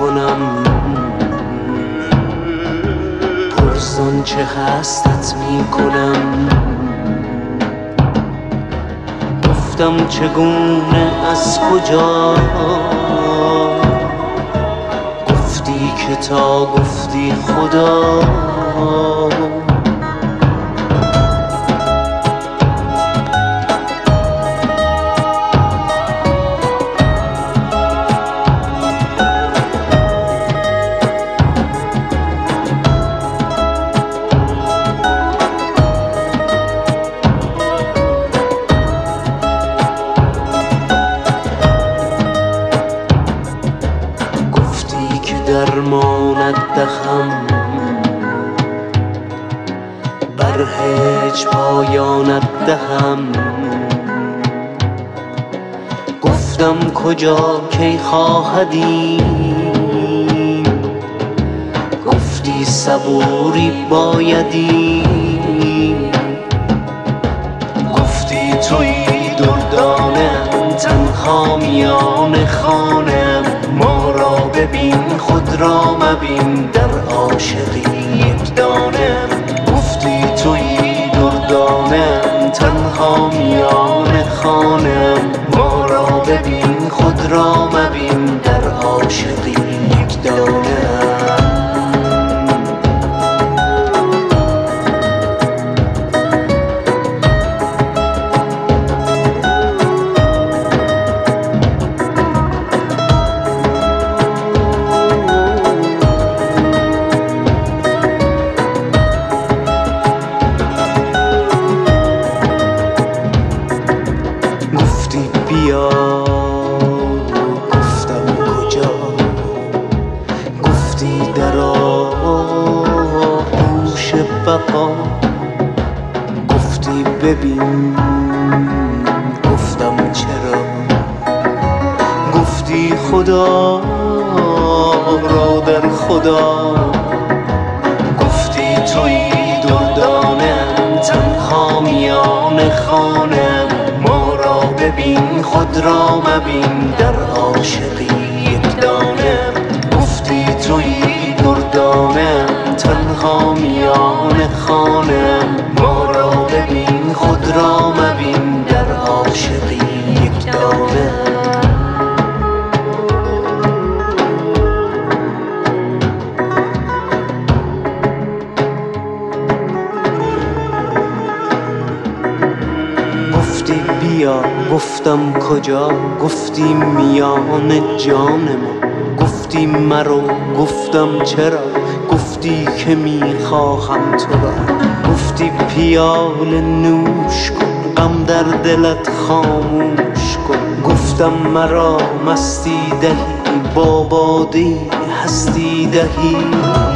کنم، پرسان چه هستت می کنم. گفتم چگونه از کجا، گفتی که تا گفتی خدا. درمانت دهم بر هیچ پایانت دهم. گفتم کجا کی خواهدی، گفتی صبوری بایدی. گفتی توی دردانم تنها میان خانم. ما را ببین خود را مبین در عاشقی یک دانم. گفتی توی دردانم تنها میان خانم. ما را ببین خود را مبین در عاشقی یک دانم. بیا گفتم کجا، گفتی در آغوش بقا. گفتی ببین، گفتم چرا. گفتی خدا را در خدا. گفتی توی دردانم تنها میان خانم. ما را ببین خود را مبین در عاشقی یک دانم. گفتی توی دردانم تنها میان خانم. ما را ببین خود را مبین در عاشقی یک دانم. گفتی بیا گفتم کجا، گفتی میان جان ما. گفتی مرو گفتم چرا، گفتی که میخواهم تو را. گفتی پیاله نوش کن غم در دلت خاموش کن. گفتم مرا مستی دهی با باده هستی دهی.